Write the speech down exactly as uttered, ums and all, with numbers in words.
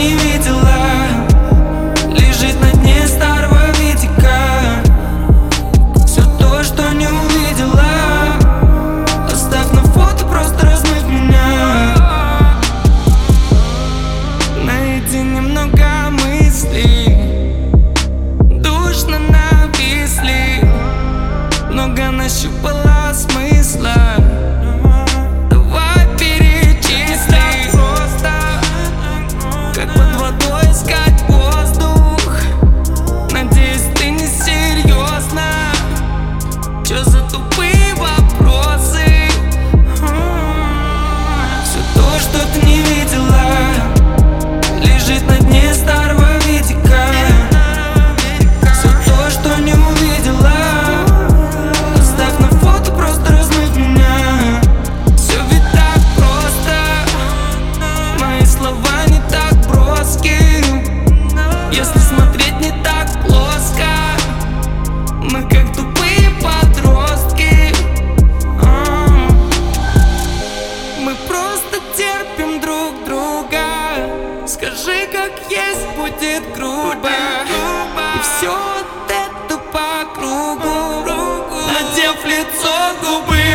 не видела, лежит на дне старого видика. Все то, что не увидела, оставь на фото, просто размыть меня. Наедине много мыслей, душно нависли, много нащупала смысла. Давай перечисли просто, как под водой искать воздух. Надеюсь, ты не серьезно. Чё за тупые вопросы? Все то, что ты не видела, лежит на дне старого видика. Все то, что не увидела, оставь на фото, просто размыть меня. Все ведь так просто, мои слова не так броски. Если смотреть не так плоско, мы как тупые подростки. А, мы просто терпим друг друга. Скажи, как есть, будет грубо, и все вот это по кругу, надев лицо губы.